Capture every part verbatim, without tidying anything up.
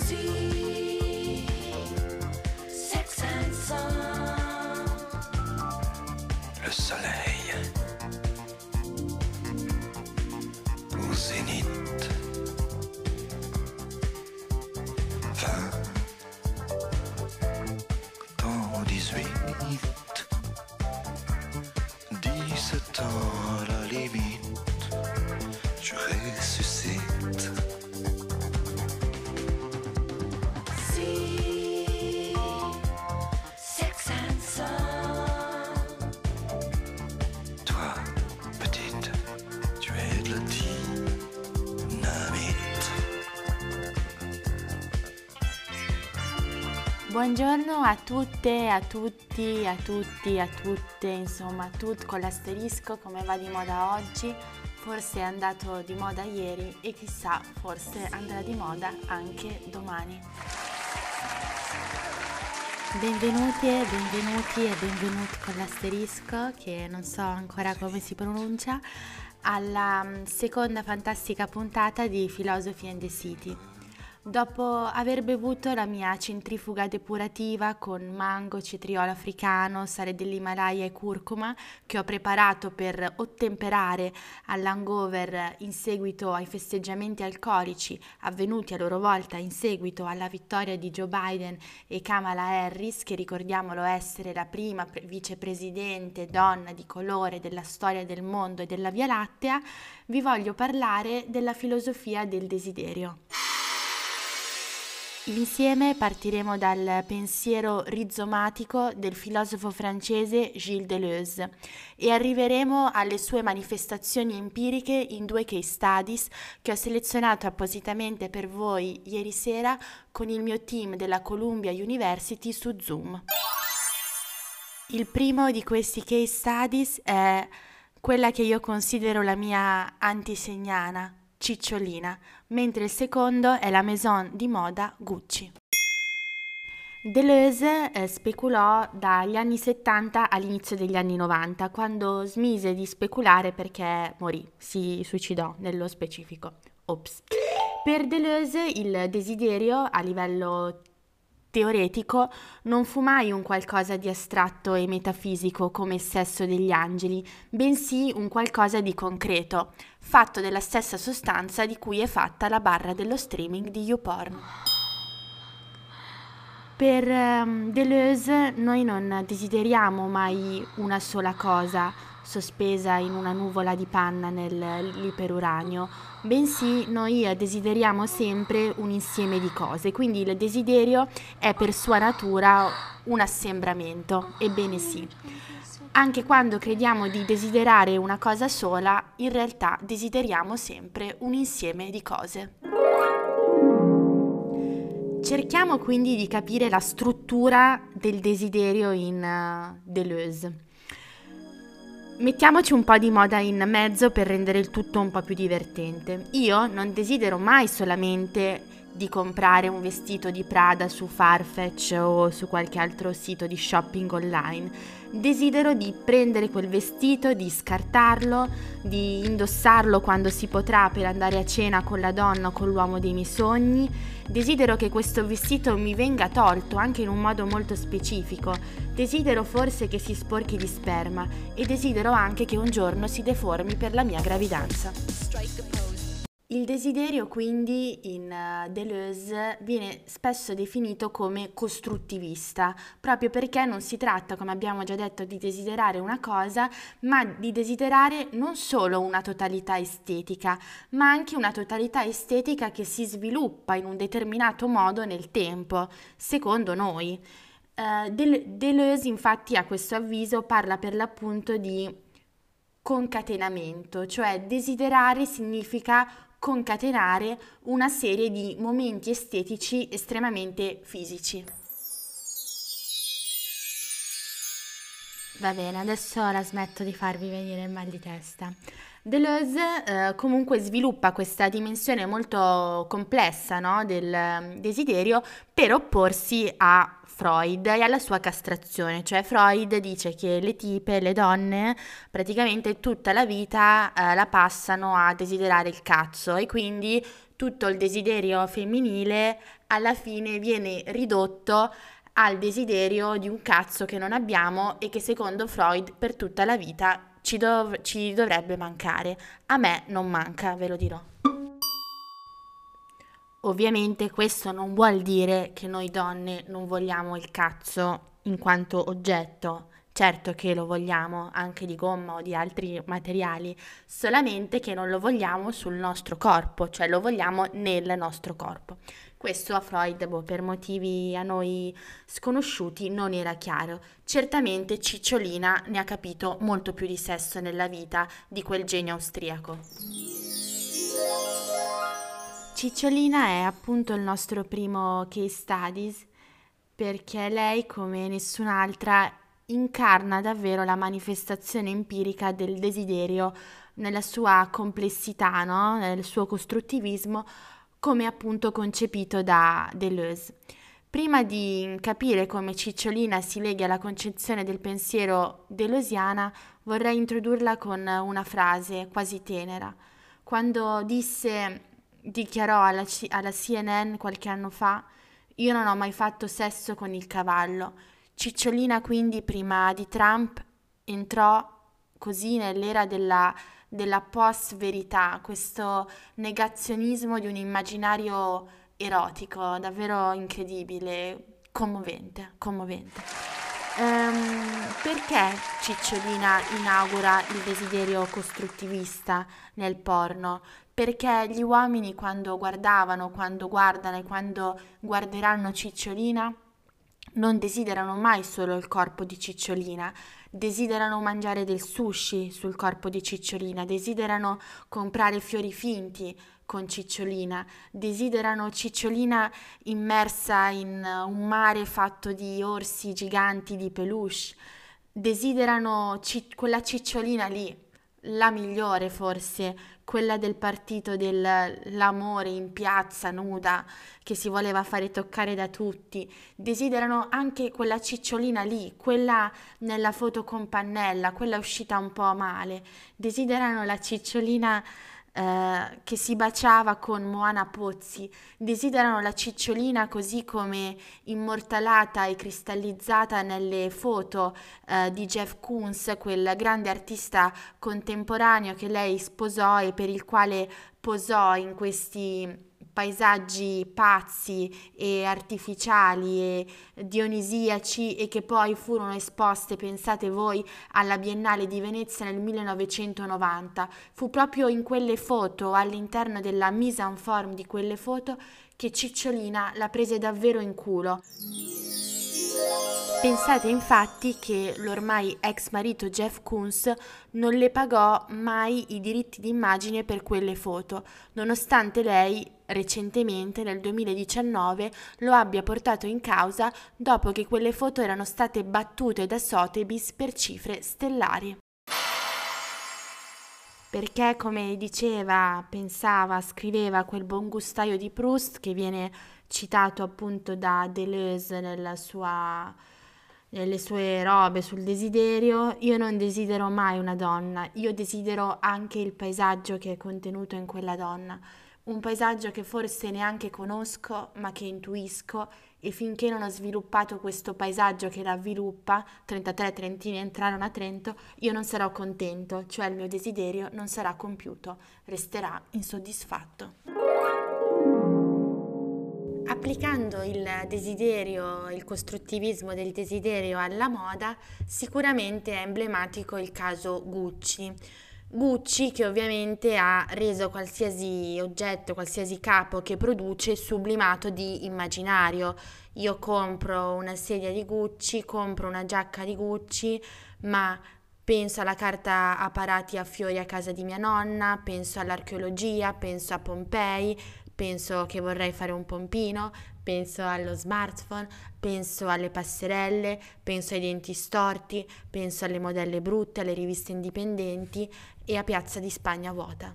See, sex and sun. Le soleil au zénith. Vingt ans, dix-huit, dix-sept ans la limite. Je ressuscite. See, sex and sun. Toi, petite, tu es de la dynamite. Buongiorno a tutte, a tutti, a tutti, a tutte, insomma, tut con l'asterisco, come va di moda oggi, forse è andato di moda ieri e chissà, forse andrà di moda anche domani. Benvenuti e benvenuti e benvenuti con l'asterisco, che non so ancora come si pronuncia, alla mm, seconda fantastica puntata di Philosophy and the City. Dopo aver bevuto la mia centrifuga depurativa con mango, cetriolo africano, sale dell'Himalaya e curcuma che ho preparato per ottemperare all'hangover in seguito ai festeggiamenti alcolici avvenuti a loro volta in seguito alla vittoria di Joe Biden e Kamala Harris, che ricordiamolo essere la prima pre- vicepresidente donna di colore della storia del mondo e della Via Lattea, vi voglio parlare della filosofia del desiderio. Insieme partiremo dal pensiero rizomatico del filosofo francese Gilles Deleuze e arriveremo alle sue manifestazioni empiriche in due case studies che ho selezionato appositamente per voi ieri sera con il mio team della Columbia University su Zoom. Il primo di questi case studies è quella che io considero la mia antisegnana, Cicciolina, mentre il secondo è la maison di moda Gucci. Deleuze eh, speculò dagli anni settanta all'inizio degli anni novanta, quando smise di speculare perché morì, si suicidò nello specifico. Ops. Per Deleuze il desiderio a livello teoretico non fu mai un qualcosa di astratto e metafisico come il sesso degli angeli, bensì un qualcosa di concreto, fatto della stessa sostanza di cui è fatta la barra dello streaming di YouPorn. Per um, Deleuze noi non desideriamo mai una sola cosa sospesa in una nuvola di panna nell'iperuranio, bensì noi desideriamo sempre un insieme di cose, quindi il desiderio è per sua natura un assembramento, ebbene sì. Anche quando crediamo di desiderare una cosa sola, in realtà desideriamo sempre un insieme di cose. Cerchiamo quindi di capire la struttura del desiderio in uh, Deleuze. Mettiamoci un po' di moda in mezzo per rendere il tutto un po' più divertente. Io non desidero mai solamente di comprare un vestito di Prada su Farfetch o su qualche altro sito di shopping online. Desidero di prendere quel vestito, di scartarlo, di indossarlo quando si potrà per andare a cena con la donna o con l'uomo dei miei sogni. Desidero che questo vestito mi venga tolto anche in un modo molto specifico. Desidero forse che si sporchi di sperma e desidero anche che un giorno si deformi per la mia gravidanza. Il desiderio quindi in uh, Deleuze viene spesso definito come costruttivista, proprio perché non si tratta, come abbiamo già detto, di desiderare una cosa, ma di desiderare non solo una totalità estetica, ma anche una totalità estetica che si sviluppa in un determinato modo nel tempo, secondo noi. Uh, Del- Deleuze infatti a questo avviso parla per l'appunto di concatenamento, cioè desiderare significa concatenare una serie di momenti estetici estremamente fisici. Va bene, adesso la smetto di farvi venire il mal di testa. Deleuze eh, comunque sviluppa questa dimensione molto complessa, no, del eh, desiderio per opporsi a Freud e alla sua castrazione, cioè Freud dice che le tipe, le donne, praticamente tutta la vita eh, la passano a desiderare il cazzo e quindi tutto il desiderio femminile alla fine viene ridotto al desiderio di un cazzo che non abbiamo e che secondo Freud per tutta la vita ci, dov- ci dovrebbe mancare. A me non manca, ve lo dirò. Ovviamente questo non vuol dire che noi donne non vogliamo il cazzo in quanto oggetto. Certo che lo vogliamo anche di gomma o di altri materiali, solamente che non lo vogliamo sul nostro corpo, cioè lo vogliamo nel nostro corpo. Questo a Freud, boh, per motivi a noi sconosciuti, non era chiaro. Certamente Cicciolina ne ha capito molto più di sesso nella vita di quel genio austriaco. Cicciolina è appunto il nostro primo case studies perché lei, come nessun'altra, incarna davvero la manifestazione empirica del desiderio nella sua complessità, no? Nel suo costruttivismo, come appunto concepito da Deleuze. Prima di capire come Cicciolina si lega alla concezione del pensiero deleuziana, vorrei introdurla con una frase quasi tenera. Quando disse, dichiarò alla, C- alla C N N qualche anno fa: io non ho mai fatto sesso con il cavallo. Cicciolina quindi prima di Trump entrò così nell'era della, della post-verità, questo negazionismo di un immaginario erotico, davvero incredibile, commovente, commovente. Ehm, perché Cicciolina inaugura il desiderio costruttivista nel porno? Perché gli uomini quando guardavano, quando guardano e quando guarderanno Cicciolina non desiderano mai solo il corpo di Cicciolina, desiderano mangiare del sushi sul corpo di Cicciolina, desiderano comprare fiori finti con Cicciolina, desiderano Cicciolina immersa in un mare fatto di orsi giganti di peluche, desiderano ci- quella Cicciolina lì, la migliore forse, quella del partito dell'amore in piazza nuda che si voleva fare toccare da tutti. Desiderano anche quella Cicciolina lì, quella nella foto con Pannella, quella uscita un po' male. Desiderano la Cicciolina eh, che si baciava con Moana Pozzi. Desiderano la Cicciolina così come immortalata e cristallizzata nelle foto eh, di Jeff Koons, quel grande artista contemporaneo che lei sposò e per il quale posò in questi paesaggi pazzi e artificiali e dionisiaci e che poi furono esposte, pensate voi, alla Biennale di Venezia nel millenovecentonovanta. Fu proprio in quelle foto, all'interno della mise en forme di quelle foto, che Cicciolina la prese davvero in culo. Pensate infatti che l'ormai ex marito Jeff Koons non le pagò mai i diritti d'immagine per quelle foto, nonostante lei recentemente nel duemiladiciannove lo abbia portato in causa dopo che quelle foto erano state battute da Sotheby's per cifre stellari. Perché, come diceva, pensava, scriveva quel buon gustaio di Proust che viene citato appunto da Deleuze nella sua, nelle sue robe sul desiderio: io non desidero mai una donna, io desidero anche il paesaggio che è contenuto in quella donna, un paesaggio che forse neanche conosco ma che intuisco, e finché non ho sviluppato questo paesaggio che la sviluppa, trentatré trentini entrarono a Trento, io non sarò contento, cioè il mio desiderio non sarà compiuto, resterà insoddisfatto. Applicando il desiderio, il costruttivismo del desiderio alla moda, sicuramente è emblematico il caso Gucci. Gucci che ovviamente ha reso qualsiasi oggetto, qualsiasi capo che produce sublimato di immaginario. Io compro una sedia di Gucci, compro una giacca di Gucci, ma penso alla carta a parati a fiori a casa di mia nonna, penso all'archeologia, penso a Pompei, penso che vorrei fare un pompino, penso allo smartphone, penso alle passerelle, penso ai denti storti, penso alle modelle brutte, alle riviste indipendenti e a Piazza di Spagna vuota.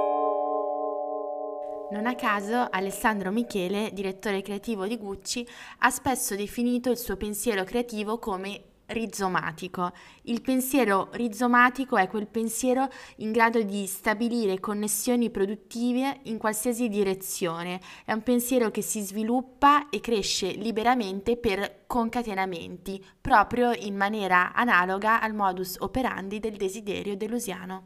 Non a caso, Alessandro Michele, direttore creativo di Gucci, ha spesso definito il suo pensiero creativo come rizomatico. Il pensiero rizomatico è quel pensiero in grado di stabilire connessioni produttive in qualsiasi direzione. È un pensiero che si sviluppa e cresce liberamente per concatenamenti, proprio in maniera analoga al modus operandi del desiderio delusiano.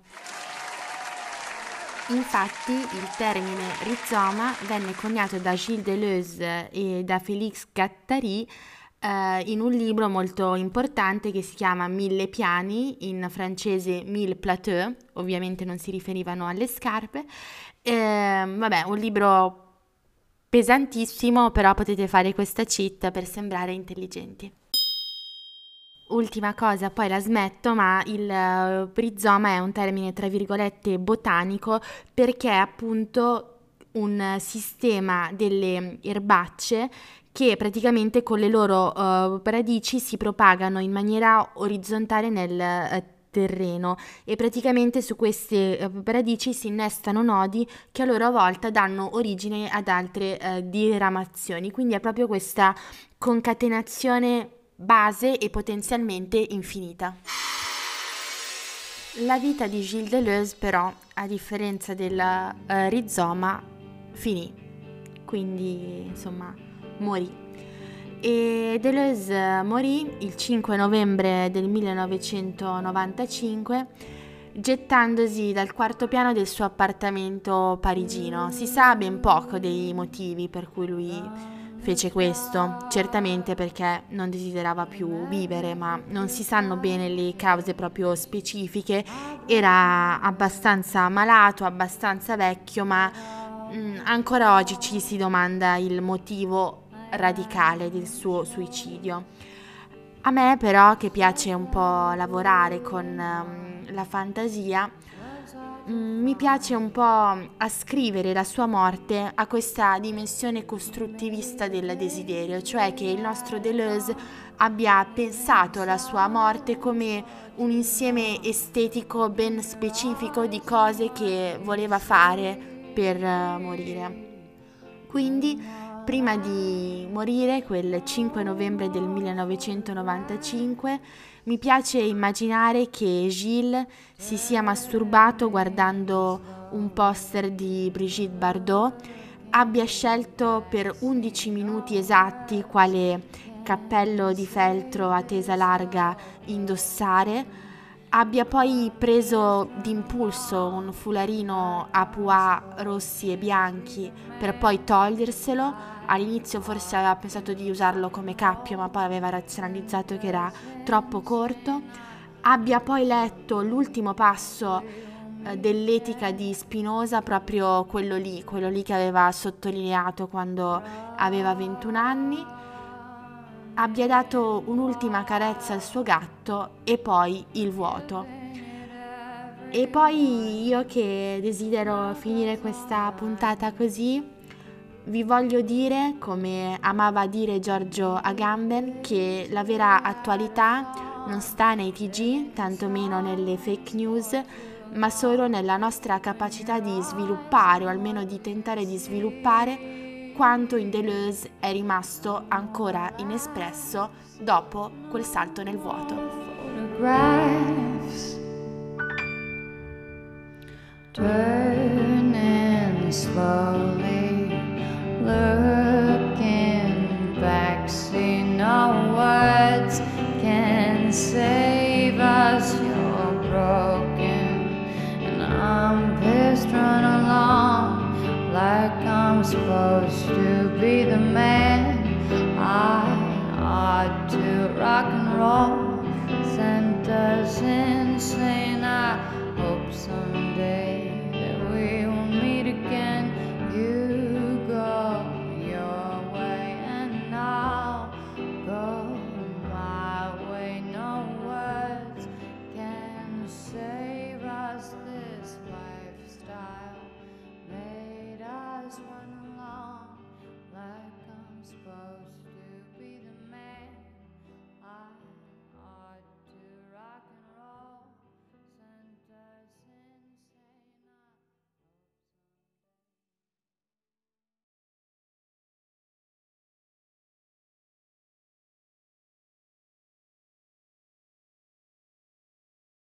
Infatti il termine rizoma venne coniato da Gilles Deleuze e da Félix Guattari eh, in un libro molto importante che si chiama Mille piani, in francese Mille plateaux, ovviamente non si riferivano alle scarpe. Eh, vabbè, un libro pesantissimo, però potete fare questa cheat per sembrare intelligenti. Ultima cosa, poi la smetto, ma il uh, rizoma è un termine tra virgolette botanico perché è appunto un sistema delle erbacce che praticamente con le loro uh, radici si propagano in maniera orizzontale nel uh, terreno e praticamente su queste uh, radici si innestano nodi che a loro volta danno origine ad altre uh, diramazioni, quindi è proprio questa concatenazione base e potenzialmente infinita. La vita di Gilles Deleuze però, a differenza del uh, rizoma, finì, quindi insomma morì. E Deleuze morì il cinque novembre del millenovecentonovantacinque gettandosi dal quarto piano del suo appartamento parigino. Si sa ben poco dei motivi per cui lui fece questo, certamente perché non desiderava più vivere, ma non si sanno bene le cause proprio specifiche. Era abbastanza malato, abbastanza vecchio, ma mh, ancora oggi ci si domanda il motivo radicale del suo suicidio. A me però, che piace un po' lavorare con um, la fantasia, mi piace un po' ascrivere la sua morte a questa dimensione costruttivista del desiderio, cioè che il nostro Deleuze abbia pensato la sua morte come un insieme estetico ben specifico di cose che voleva fare per morire. Quindi, prima di morire, quel cinque novembre del millenovecentonovantacinque, mi piace immaginare che Gilles si sia masturbato guardando un poster di Brigitte Bardot, abbia scelto per undici minuti esatti quale cappello di feltro a tesa larga indossare, abbia poi preso d'impulso un fularino a pois rossi e bianchi per poi toglierselo. All'inizio forse aveva pensato di usarlo come cappio, ma poi aveva razionalizzato che era troppo corto. Abbia poi letto l'ultimo passo eh, dell'Etica di Spinoza, proprio quello lì, quello lì che aveva sottolineato quando aveva ventuno anni. Abbia dato un'ultima carezza al suo gatto e poi il vuoto. E poi io, che desidero finire questa puntata così, vi voglio dire, come amava dire Giorgio Agamben, che la vera attualità non sta nei T G, tantomeno nelle fake news, ma solo nella nostra capacità di sviluppare, o almeno di tentare di sviluppare, quanto in Deleuze è rimasto ancora inespresso dopo quel salto nel vuoto. Photographs turning slowly, looking back, see no words can save us. You're broken and I'm pissed, run along like I'm supposed to be the man. I ought to rock and roll, sent us insane.